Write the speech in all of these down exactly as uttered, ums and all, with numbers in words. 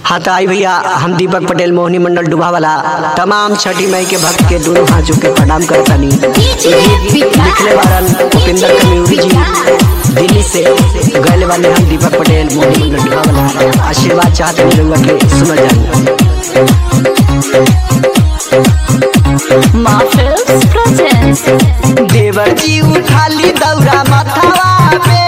हाँ तो आई भैया, हम दीपक पटेल मोहनी मंडल डुबा वाला तमाम छठी मई के भक्त के दोनों हाथ जोड़ के प्रणाम करतानी। लिखले वारन उपेंद्र कम्यूरी जी दिल्ली से गए वाले हम दीपक पटेल मोहनी मंडल डुबा वाला आशीर्वाद चाहते हैं लोगों के सुना जाए। देवर जी उठा ली दौरा मथवा पे,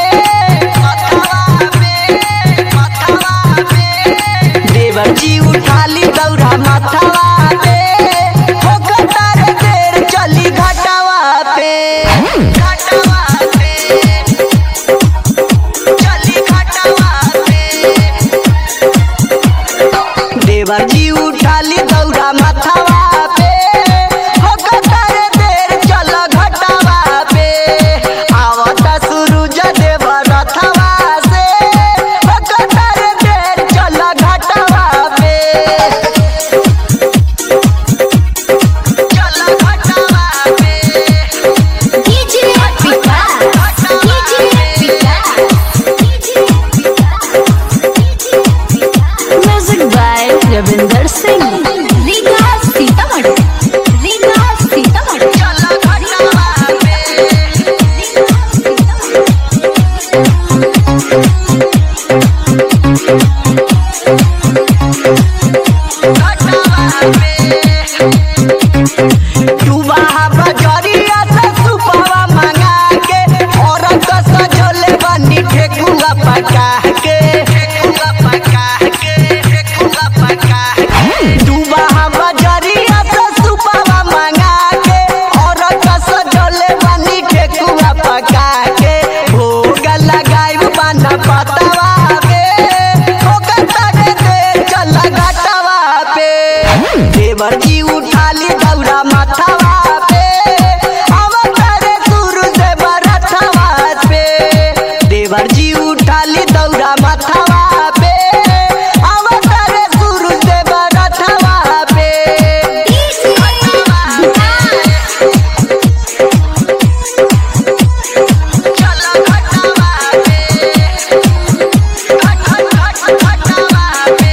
देवर जी उठा ली दौरा मथवा पे, होकर तारे देर चली घटवा पे, घटवा पे चली घटवा पे। देवर जी उठा ली दौरा मथवा पे, होकर तारे देर चल घटवा पे। आवता सूरज देव रथवा से, होकर तारे देर चल घटवा पे, चल घटवा पे। DJ Vikas, DJ Vikas, music by Ravinder Singh. Riga Sitamarhi, Riga Sitamarhi, चल घटवा पे, घटवा पे। डूबा बजरिया से सुपवा मंगा के, और कस झोले बनी ठेकुआ पका के, ठेकुआ पका के, ठेकुआ पका के। डूबा बजरिया से सुपवा मंगा के, और कस झोले बनी ठेकुआ पका के। भोग लगाइब बन पतवा पे, होकर तारे दे चल घटवा पे। देवर जी उठा ली दौरा मथवा पे, अवतारे सूरज बरथवा पे। देवर जी उठा ली दौरा मथवा पे, अवतारे सूरज बरथवा पे। डीजे विकास, चल घटवा पे, घट घट घट घटवा पे।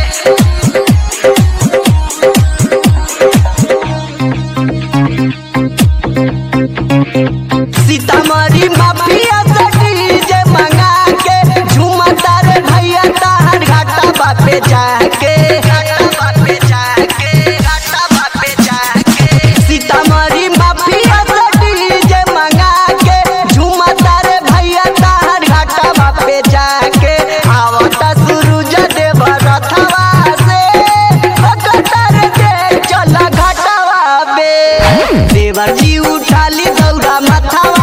सीतामढ़ी माफिया से डीजे मंगा के, झूमता रे भैया ताहर घाटा पे जाके, घाटा पे जाके, घाटा पे जाके। सीतामढ़ी माफिया से डीजे मंगा के, झूमता रे भैया ताहर घाटा पे जाके। आवता सूरज देव रथवा से, होकर तारे दे चल घटवा पे। देवर जी उठा ली दौरा मथवा